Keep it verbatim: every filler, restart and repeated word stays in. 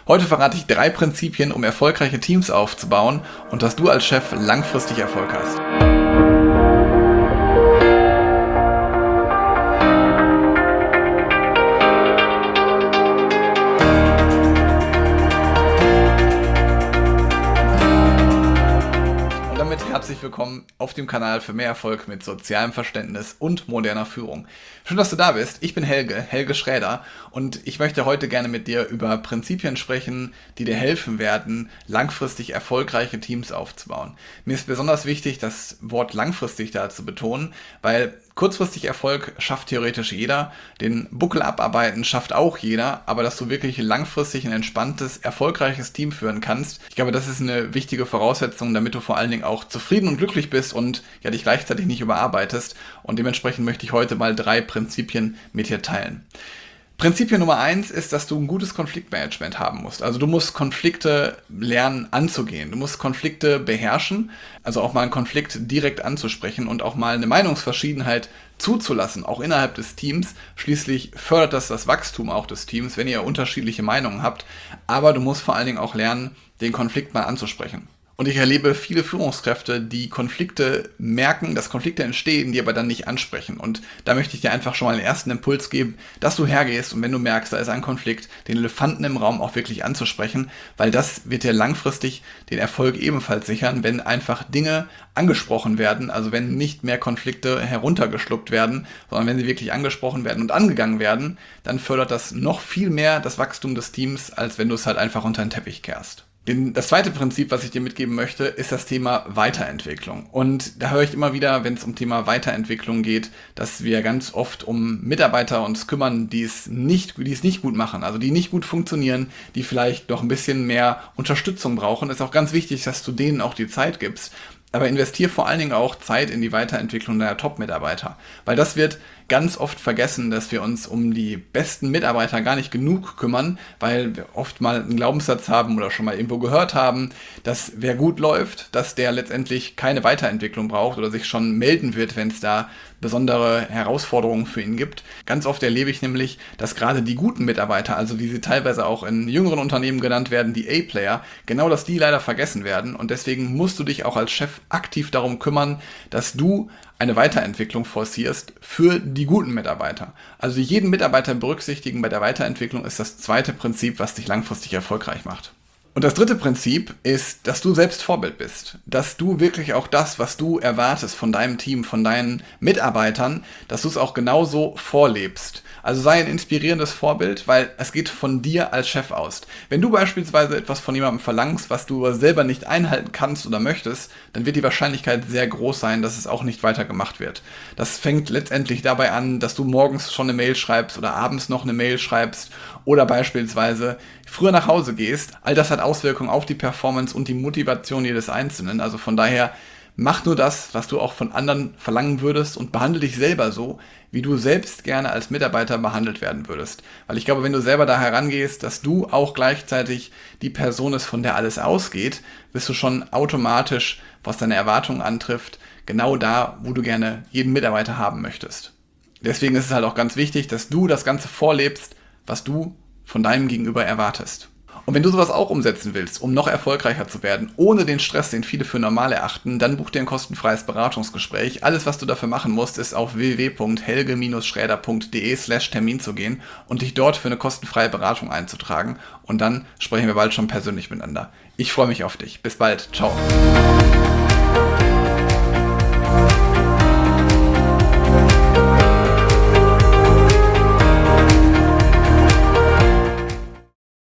Heute verrate ich drei Prinzipien, um erfolgreiche Teams aufzubauen und dass du als Chef langfristig Erfolg hast. Herzlich willkommen auf dem Kanal für mehr Erfolg mit sozialem Verständnis und moderner Führung. Schön, dass du da bist. Ich bin Helge, Helge Schräder, und ich möchte heute gerne mit dir über Prinzipien sprechen, die dir helfen werden, langfristig erfolgreiche Teams aufzubauen. Mir ist besonders wichtig, das Wort langfristig da zu betonen, weil kurzfristig Erfolg schafft theoretisch jeder, den Buckel abarbeiten schafft auch jeder, aber dass du wirklich langfristig ein entspanntes, erfolgreiches Team führen kannst, ich glaube, das ist eine wichtige Voraussetzung, damit du vor allen Dingen auch zufrieden und glücklich bist und ja dich gleichzeitig nicht überarbeitest, und dementsprechend möchte ich heute mal drei Prinzipien mit dir teilen. Prinzipien Nummer eins ist, dass du ein gutes Konfliktmanagement haben musst. Also du musst Konflikte lernen anzugehen. Du musst Konflikte beherrschen, also auch mal einen Konflikt direkt anzusprechen und auch mal eine Meinungsverschiedenheit zuzulassen, auch innerhalb des Teams. Schließlich fördert das das Wachstum auch des Teams, wenn ihr unterschiedliche Meinungen habt. Aber du musst vor allen Dingen auch lernen, den Konflikt mal anzusprechen. Und ich erlebe viele Führungskräfte, die Konflikte merken, dass Konflikte entstehen, die aber dann nicht ansprechen. Und da möchte ich dir einfach schon mal einen ersten Impuls geben, dass du hergehst und wenn du merkst, da ist ein Konflikt, den Elefanten im Raum auch wirklich anzusprechen, weil das wird dir langfristig den Erfolg ebenfalls sichern, wenn einfach Dinge angesprochen werden, also wenn nicht mehr Konflikte heruntergeschluckt werden, sondern wenn sie wirklich angesprochen werden und angegangen werden, dann fördert das noch viel mehr das Wachstum des Teams, als wenn du es halt einfach unter den Teppich kehrst. Das zweite Prinzip, was ich dir mitgeben möchte, ist das Thema Weiterentwicklung. Und da höre ich immer wieder, wenn es um Thema Weiterentwicklung geht, dass wir ganz oft um Mitarbeiter uns kümmern, die es nicht, die es nicht gut machen, also die nicht gut funktionieren, die vielleicht noch ein bisschen mehr Unterstützung brauchen. Es ist auch ganz wichtig, dass du denen auch die Zeit gibst. Aber investier vor allen Dingen auch Zeit in die Weiterentwicklung deiner Top-Mitarbeiter. Weil das wird ganz oft vergessen, dass wir uns um die besten Mitarbeiter gar nicht genug kümmern, weil wir oft mal einen Glaubenssatz haben oder schon mal irgendwo gehört haben, dass wer gut läuft, dass der letztendlich keine Weiterentwicklung braucht oder sich schon melden wird, wenn es da besondere Herausforderungen für ihn gibt. Ganz oft erlebe ich nämlich, dass gerade die guten Mitarbeiter, also wie sie teilweise auch in jüngeren Unternehmen genannt werden, die A-Player, genau dass die leider vergessen werden, und deswegen musst du dich auch als Chef aktiv darum kümmern, dass du eine Weiterentwicklung forcierst für die guten Mitarbeiter. Also jeden Mitarbeiter berücksichtigen bei der Weiterentwicklung ist das zweite Prinzip, was dich langfristig erfolgreich macht. Und das dritte Prinzip ist, dass du selbst Vorbild bist. Dass du wirklich auch das, was du erwartest von deinem Team, von deinen Mitarbeitern, dass du es auch genauso vorlebst. Also sei ein inspirierendes Vorbild, weil es geht von dir als Chef aus. Wenn du beispielsweise etwas von jemandem verlangst, was du selber nicht einhalten kannst oder möchtest, dann wird die Wahrscheinlichkeit sehr groß sein, dass es auch nicht weiter gemacht wird. Das fängt letztendlich dabei an, dass du morgens schon eine Mail schreibst oder abends noch eine Mail schreibst oder beispielsweise früher nach Hause gehst. All das hat Auswirkungen auf die Performance und die Motivation jedes Einzelnen. Also von daher, mach nur das, was du auch von anderen verlangen würdest, und behandle dich selber so, wie du selbst gerne als Mitarbeiter behandelt werden würdest. Weil ich glaube, wenn du selber da herangehst, dass du auch gleichzeitig die Person ist, von der alles ausgeht, bist du schon automatisch, was deine Erwartungen antrifft, genau da, wo du gerne jeden Mitarbeiter haben möchtest. Deswegen ist es halt auch ganz wichtig, dass du das Ganze vorlebst, was du von deinem Gegenüber erwartest. Und wenn du sowas auch umsetzen willst, um noch erfolgreicher zu werden, ohne den Stress, den viele für normal erachten, dann buch dir ein kostenfreies Beratungsgespräch. Alles, was du dafür machen musst, ist auf w w w punkt helge schräder punkt de slash Termin zu gehen und dich dort für eine kostenfreie Beratung einzutragen. Und dann sprechen wir bald schon persönlich miteinander. Ich freue mich auf dich. Bis bald. Ciao.